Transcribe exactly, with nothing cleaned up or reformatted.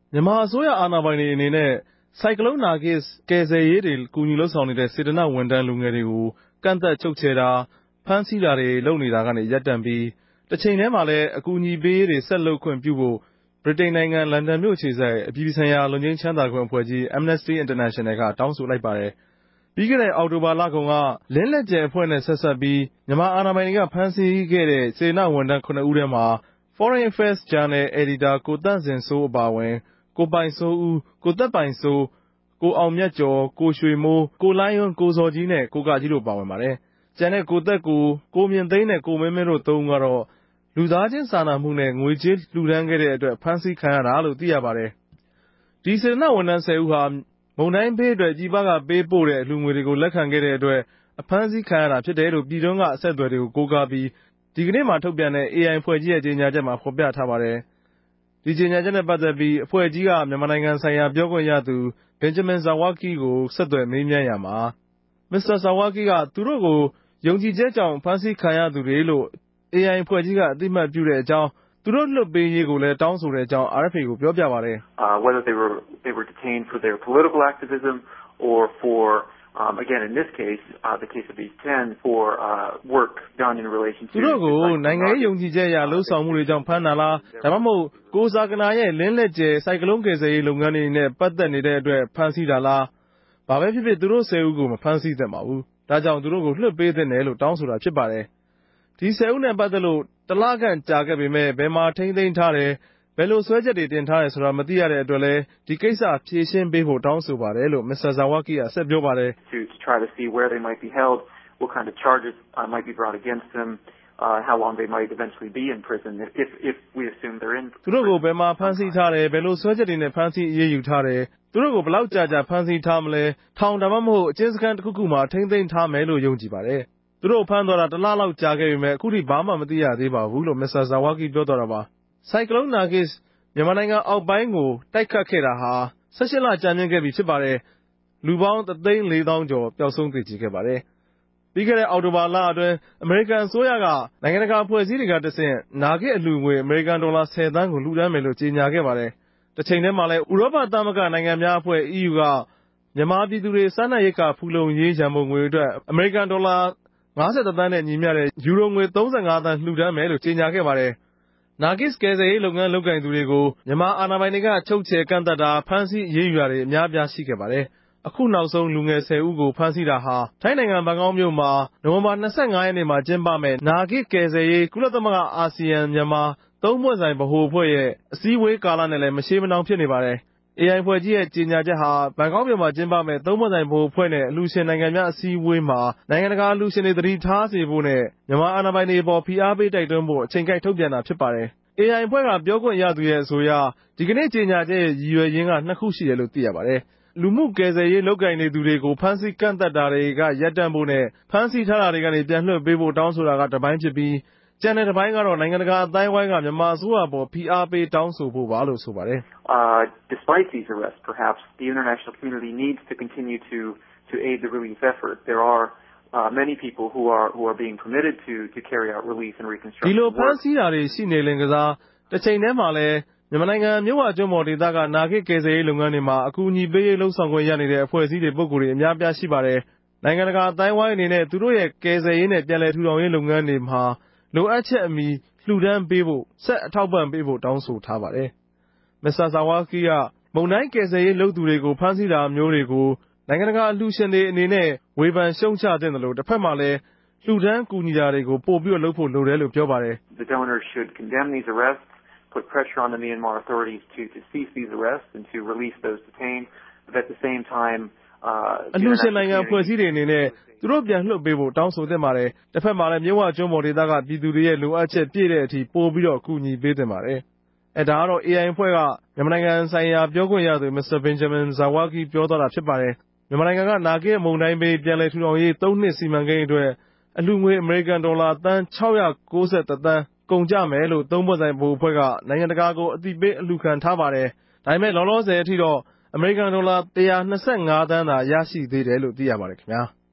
မြန်မာအစိုးရအာဏာပိုင်တွေအနေနဲ့ဆိုင်ကလုန်းနာဂစ်ကယ်ဆယ်ရေးတွေကူညီလုပ်ဆောင်နေတဲ့စေတနာ့ဝန်ထမ်းလူငယ်တွေကိုကန့်သတ်ချုပ်ချယ်တာဖမ်းဆီးတာတွေလုပ်နေတာကနေရပ်တန့်ပြီးတစ်ချိန်တည်းမှာလည်းအကူအညီပေးရေးတွေဆက်လုပ်ခွင့်ပြုဖို့ဗြိတိန်နိုင်ငံလန်ဒန်မြို့အခြေစိုက်အပြည်ပြည်ဆိုင်ရာလွတ်ငြိမ်းချမ်းသာခွင့်အဖွဲ့ကြီး Amnesty International ကတောင်းဆိုလိုက်ပါတယ်။ပြီးခဲ့တဲ့အောက်တိုဘာလကုန်ကလင်းလက်ကျယ်အဖွဲ့နဲ့ဆက်စပ်ပြီးမြန်မာအာဏာပိုင်တွေကဖမ်းဆီးခဲ့တဲ့စေတနာ့ဝန်ထမ်းခုနှစ်ဦးထဲမှာ Foreign Affairs Journal အယ်ဒီတာကိုသန့်ဇင်စိုးအပါအဝင်ကိုပိုင်စိုးဦး၊ကိုသက်ပိုင်စိုး၊ကိုအောင်မြတ်ကျော်၊ကိုရွှေမိုး၊ကိုလိုင်းယွန်း၊ကိုဇော်ကြီးနဲ့ကိုကကြီးတို့ပါဝင်ပါတယ်။ကျန်တဲ့ကိုသက်ကို၊ကိုမြင့်သိန်းနဲ့ကိုမင်းမင်းတို့သုံးဦးကတော့လူသားချင်းစာနာမှုနဲ့ငွေကြေးလှူဒါန်းခဲ့တဲ့အတွက်ဖမ်းဆီးခံရတာလို့သိရပါတယ်။ဒီစေတနာ့ဝန်ထမ်းဆယ်ဦးဟာမုန်တိုင်းဘေးအတွက်ပြည်ပကပေးပို့တဲ့အလှူငွေတွေကိုလက်ခံခဲ့တဲ့အတွက်အဖမ်းဆီးခံရတာဖြစ်တယ်လို့ပြည်တွင်းကအဆက်အသွယ်တွေကိုကိုးကားပြီးဒီကနေ့မှာထုတ်ပြန်တဲ့ အေအိုင် အဖွဲ့ကြီးရဲ့ကြေညာချက်မှာဖော်ပြထားပါတယ်။ဒီကြေညာချက်နဲ့ပတ်သက်ပြီးအဖွဲ့ကြီးကမြန်မာနိုင်ငံဆိုင်ရာပြောခွင့်ရသူ Benjamin Zawacki ကိုဆက်သွယ်မေးမြန်းရာမှာ မစ္စတာ Zawacki ကသူတို့ကိုယုံကြည်ချက်ကြောင့်ဖမ်းဆီးခံရသူတွေလို့ အေအိုင် အဖွဲ့ကြီးကအသိအမှတ်ပြုတဲ့အကြောင်းသူတို့လွှတ်ပေးရေးကိုလည်းတောင်းဆိုတဲ့အကြောင်း အာအက်ဖ်အေ ကိုပြောပြပါတယ်။ Whether they were they were detained for their political activism or for um again in this case uh the case of these ten for uh work done in relation to သူတို့ကိုနိုင်ငံရေးယုံကြည်ချက်အရလှုပ်ဆောင်မှုတွေကြောင့်ဖမ်းတာလားဒါမှမဟုတ်ကိုဇာကနာရဲ့လင်းလက်ကျယ်စိုက်ကလုံးကယ်ဆယ်ရေးလုပ်ငန်းတွေနဲ့ပတ်သက်နေတဲ့အတွက်ဖမ်းဆီးတာလားဘာပဲဖြစ်ဖြစ်သူတို့ဆယ်ဦးကိုမဖမ်းဆီးသင့်ပါဘူးဒါကြောင့်သူတို့ကိုလွှတ်ပေးသင့်တယ်လို့တောင်းဆိုတာဖြစ်ပါတယ်ဒီဆယ်ဦးနဲ့ပတ်သက်လို့တလခန့်ကြာခဲ့ပေမဲ့ဘယ်မှာထိန်းသိမ်းထားတယ်ဘယ်လိုဆွဲချက်တွေတင်ထားတယ်ဆိုတာမသိရတဲ့အတွက်လည်းဒီကိစ္စဖြေရှင်းပေးဖို့တောင်းဆိုပါတယ်လို့မစ္စတာ Zawacki ကဆက်ပြောပါတယ် to try to see where they might be held what kind of charges uh, might be brought against them uh how long they might eventually be in prison if if we assume they're in သူတို့ကိုဘယ်မှာဖမ်းဆီးထားတယ်ဘယ်လိုဆွဲချက်တွေနဲ့ဖမ်းဆီးအရေးယူထားတယ်သူတို့ကိုဘယ်လောက်ကြာကြာဖမ်းဆီးထားမလဲထောင်ဒါမှမဟုတ်အကျဉ်းစခန်းတစ်ခုခုမှာထိန်းသိမ်းထားမယ်လို့ယုံကြည်ပါတယ်သူတို့ဖမ်းသွားတာတစ်လလောက်ကြာခဲ့ပေမဲ့အခုထိဘာမှမသိရသေးပါဘူးလို့မစ္စတာ Zawacki ပြောသွားတာပါဆိုင်ကလုန်းနာဂစ်မြန်မာနိုင်ငံအောက်ပိုင်းကိုတိုက်ခတ်ခဲ့တာဟာ၁၈လကြာမြင့်ခဲ့ပြီဖြစ်ပါတယ်လူပေါင်းတစ်သိန်းလေးသောင်းကျော်ပျောက်ဆုံးသေကျေခဲ့ပါတယ်ပြီးခဲ့တဲ့အောက်တိုဘာလအတွင်းအမေရိကန်အစိုးရကနိုင်ငံတကာအဖွဲ့အစည်းတွေကတဆင့်နာဂစ်အလှူငွေအမေရိကန်ဒေါ်လာဆယ်သန်းကိုလှူဒါန်းမယ်လို့ကြေညာခဲ့ပါတယ်တစ်ချိန်တည်းမှာလည်းဥရောပသမဂ္ဂနိုင်ငံများအဖွဲ့ အီးယူ ကမြန်မာပြည်သူတွေစားနပ်ရိက္ခာဖူလုံရေးရန်ပုံငွေအတွက်အမေရိကန်ဒေါ်လာ၅၁သန်းနဲ့ညီမျှတဲ့ယူရိုငွေ၃၅သန်းလှူဒါန်းမယ်လို့ကြေညာခဲ့ပါတယ်နာဂစ်ကယ်ဆယ်ရေးလုပ်ငန်းလုပ်ကိုင်သူတွေကိုမြန်မာအာဏာပိုင်တွေကချုပ်ချယ်ကန့်သတ်တာဖမ်းဆီးအရေးယူတာတွေအများအပြားရှိခဲ့ပါတယ်အခုနောက်ဆုံးလူငယ်ဆယ်ဦးကိုဖမ်းဆီးတာဟာထိုင်းနိုင်ငံဘန်ကောက်မြို့မှာနိုဝင်ဘာ၂၅ရက်နေ့မှာကျင်းပမယ့်နာဂစ်ကယ်ဆယ်ရေးကုလသမဂ္ဂအာဆီယံမြန်မာသုံးဖွဲ့ဆိုင်ဗဟိုအဖွဲ့ရဲ့အစည်းအဝေးကာလနဲ့လည်းမရှေးမနှောင်းဖြစ်နေပါတယ်အေအိုင် အဖွဲ့ကြီးရဲ့ကြေညာချက်ဟာဘန်ကောက်မြို့မှာကျင်းပမယ့်သုံးဖွဲ့ဆိုင်ဗဟိုအဖွဲ့နဲ့အလှူရှင်နိုင်ငံများအစည်းအဝေးမှာနိုင်ငံတကာအလှူရှင်တွေသတိထားစေဖို့နဲ့မြန်မာအာဏာပိုင်တွေအပေါ်ဖိအားပေးတိုက်တွန်းဖို့အချိန်ကိုက်ထုတ်ပြန်တာဖြစ်ပါတယ်အေအိုင် အဖွဲ့ကပြောခွင့်ရသူရဲ့အဆိုအရဒီကနေ့ကြေညာချက်ရဲ့ရည်ရွယ်ရင်းကနှစ်ခုရှိတယ်လို့သိရပါတယ်လူမှုကယ်ဆယ်ရေးလုပ်ကိုင်နေသူတွေကိုဖမ်းဆီးကန့်သတ်တာတွေကရပ်တန့်ဖို့နဲ့ဖမ်းဆီးထားတာတွေကနေပြန်လွှတ်ပေးဖို့တောင်းဆိုတာကတစ်ပိုင်းဖြစ်ပြီးကျန်တဲ့တစ်ပိုင်းကတော့နိုင်ငံတကာအသိုင်းအဝိုင်းကမြန်မာအစိုးရပေါ်ဖိအားပေးတောင်းဆိုဖို့ပါလို့ဆိုပါတယ် Uh despite these arrests perhaps the international community needs to continue to to aid the relief effort there are uh many people who are who are being permitted to to carry out relief and reconstruction ဒီလိုဖမ်းဆီးတာတွေရှိနေလင်ကစားတစ်ချိန်တည်းမှာလည်းမြန်မာနိုင်ငံမြို့ဝကျွန်းပေါ်ဒေသကနာဂစ်ကယ်ဆယ်ရေးလုပ်ငန်းတွေမှာအကူအညီပေးရေးလှုပ်ဆောင်ခွင့်ရနေတဲ့အဖွဲ့အစည်းတွေပုဂ္ဂိုလ်တွေအများအပြားရှိပါတယ်နိုင်ငံတကာအတိုင်းဝိုင်းအနေနဲ့သူတို့ရဲ့ကယ်ဆယ်ရေးနဲ့ပြန်လည်ထူထောင်ရေးလုပ်ငန်းတွေမှာလိုအပ်ချက်အမီလှူဒန်းပေးဖို့ဆက်အထောက်ပံ့ပေးဖို့တောင်းဆိုထားပါတယ်မစ္စတာ Zawacki ကမုန်တိုင်းကယ်ဆယ်ရေးလုပ်သူတွေကိုဖမ်းဆီးတာမျိုးတွေကိုနိုင်ငံတကာအလှူရှင်တွေအနေနဲ့ဝေဖန်ရှုံချသင့်တယ်လို့တစ်ဖက်မှာလည်းလှူဒန်းကူညီတာတွေကိုပို့ပြီးလုပ်ဖို့လိုတယ်လို့ပြောပါတယ် The donors should condemn these arrests put pressure on the Myanmar authorities to to cease these arrests and to release those detained but at the same time uh အလှူရှင်နိုင်ငံအဖွဲ့အစည်းတွေအနေနဲ့သူတို့ပြန်လွှတ်ပေးဖို့တောင်းဆိုသင့်ပါတယ်တစ်ဖက်မှာလည်းမြို့ဝကျွန်းပေါ်ဒေသကပြည်သူတွေရဲ့လိုအပ်ချက်ပြည့်တဲ့အထိပို့ပြီးတော့ကူညီပေးသင့်ပါတယ်အဲဒါကတော့ အေအိုင် အဖွဲ့ကမြန်မာနိုင်ငံဆိုင်ရာပြောခွင့်ရသူမစ္စတာ Benjamin Zawacki ပြောသွားတာဖြစ်ပါတယ်မြန်မာနိုင်ငံကနာဂစ်မုန်တိုင်းဘေးပြန်လည်ထူထောင်ရေးသုံးနှစ်စီမံကိန်းအတွက်အလှူငွေအမေရိကန်ဒေါ်လာသန်း၆၉၁သန်းကုန်ကြမယ်လို့သုံးဖွဲ့ဆိုင်ဗဟိုအဖွဲ့ကနိုင်ငံတကာကိုအသိပေးအလှူခံထားပါတယ်ဒါပေမဲ့လောလောဆယ်အထိတော့အမေရိကန်ဒေါ်လာ၁၂၅သန်းသာရရှိသေးတယ်လို့သိရပါတယ်ခင်ဗျာ